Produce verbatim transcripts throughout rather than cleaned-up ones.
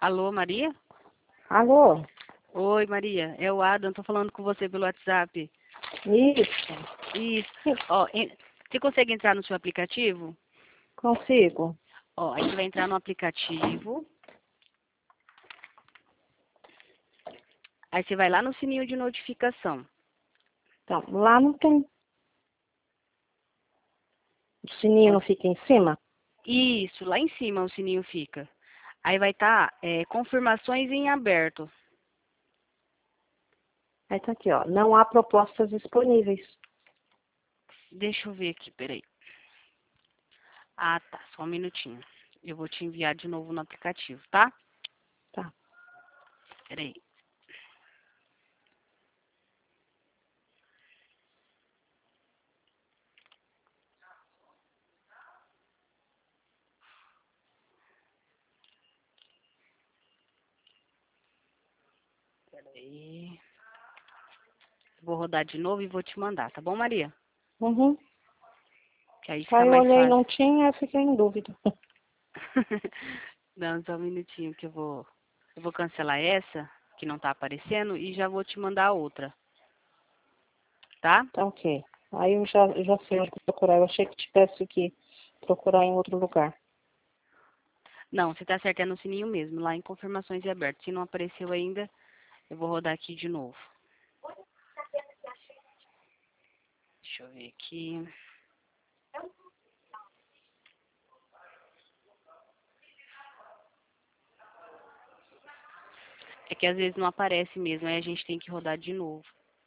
Alô, Maria? Alô? Oi, Maria. É o Adam. Tô falando com você pelo WhatsApp. Isso. Isso. Ó, en- você consegue entrar no seu aplicativo? Consigo. Ó, aí você vai entrar no aplicativo. Aí você vai lá no sininho de notificação. Então, lá não tem. O sininho Ó, não fica em cima? isso, lá em cima o sininho fica. Aí vai estar confirmações em aberto. Aí tá aqui, ó. Não há propostas disponíveis. Deixa eu ver aqui, peraí. Ah, tá. Só um minutinho. Eu vou te enviar de novo no aplicativo, tá? Tá. Peraí. Peraí. Vou rodar de novo e vou te mandar, tá bom, Maria? Uhum. Que aí fica Aí eu mais olhei e fácil. não tinha, eu fiquei em dúvida. Não, só um minutinho que eu vou. Eu vou cancelar essa, que não tá aparecendo, e já vou te mandar a outra. Tá? Tá ok. Aí eu já, eu já sei onde procurar. Eu achei que tivesse que procurar em outro lugar. Não, você tá certo, é no sininho mesmo, lá em confirmações e aberto. Se não apareceu ainda, eu vou rodar aqui de novo. Deixa eu ver aqui. É que às vezes não aparece mesmo, aí a gente tem que rodar de novo.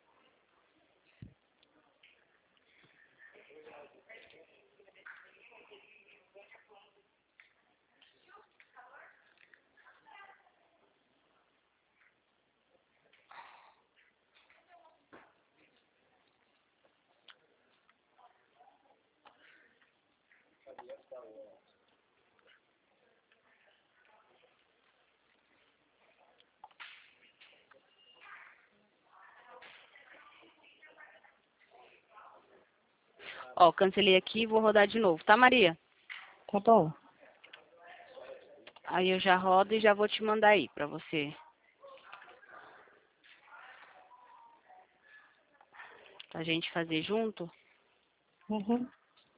Ó, cancelei aqui e vou rodar de novo, tá, Maria? Tá bom. Aí eu já rodo e já vou te mandar aí pra você. Pra gente fazer junto. Uhum.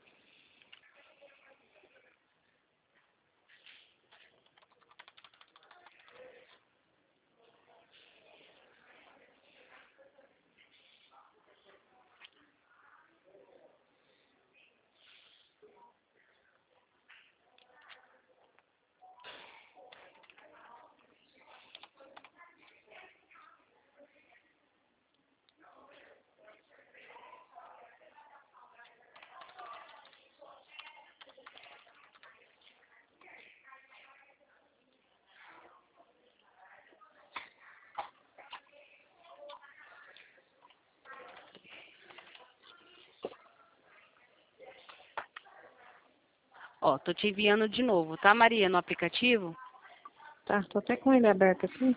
Ó, tô te enviando de novo, tá, Maria, no aplicativo? Tá, tô até com ele aberto aqui.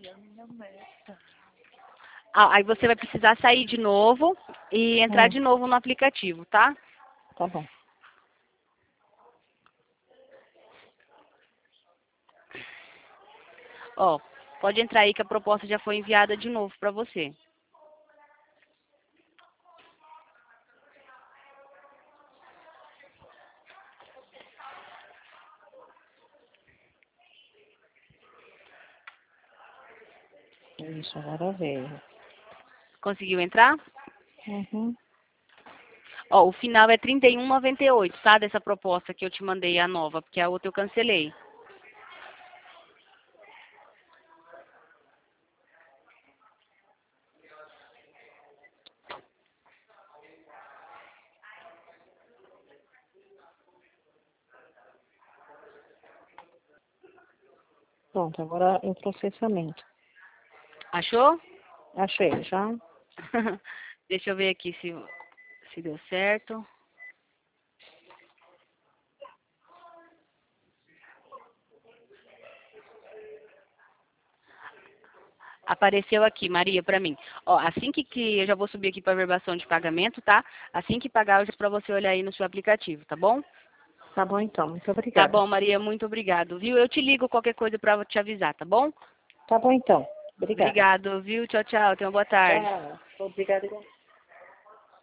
Ah, aí você vai precisar sair de novo e entrar Hum, de novo no aplicativo, tá? tá bom. Ó, pode entrar aí que a proposta já foi enviada de novo pra você. Isso, agora veio. Conseguiu entrar? Uhum. Ó, o final é trinta e um e noventa e oito, tá? Dessa proposta que eu te mandei, a nova, porque a outra eu cancelei. Pronto, agora em processamento. Achou? Achei, já. Deixa eu ver aqui se, se deu certo. Apareceu aqui, Maria, pra mim. Ó, assim que, que eu já vou subir aqui pra verbação de pagamento, tá? Assim que pagar, eu já pra você olhar aí no seu aplicativo, tá bom? Tá bom, então. Muito Tá obrigada. bom, Maria, muito obrigado, viu? Eu te ligo qualquer coisa pra te avisar, tá bom? Tá bom, então. Obrigada. Obrigado, viu? Tchau, tchau. Tenha uma boa tarde. Tchau. Obrigada.